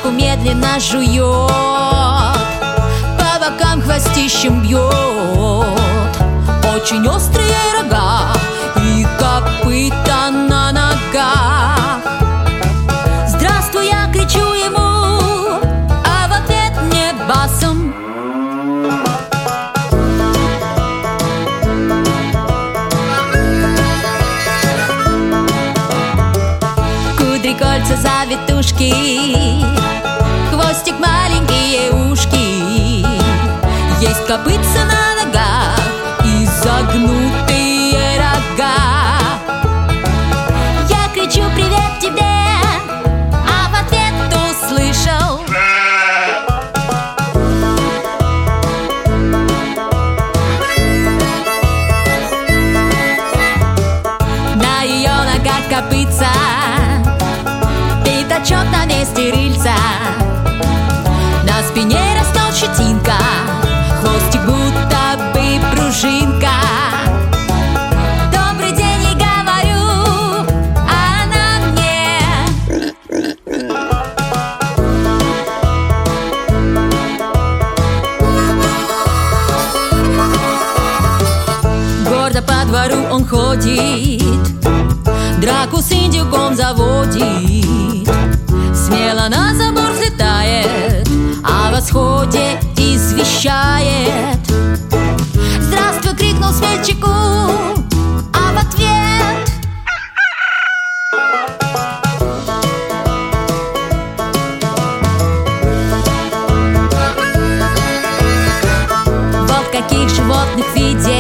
травку медленно жует, по бокам хвостищем бьет. Очень острые рога и копыта на ногах. Здравствуй, я кричу ему, а в ответ мне басом: кудри, кольца, завитушки, хвостик, маленькие ушки. Есть копытца на ногах и загнутые рога. Я кричу: привет тебе, а в ответ услышал: на ее ногах копытца, пятачок на месте рыльца, на спине растет щетинка, хвостик будто бы пружинка. Добрый день, ей говорю, а она мне: гордо по двору он ходит, драку с индюком заводит, смело на забор взлетает, о восходе извещает. Здравствуй, крикнул смельчаку, а в ответ: вот каких животных видел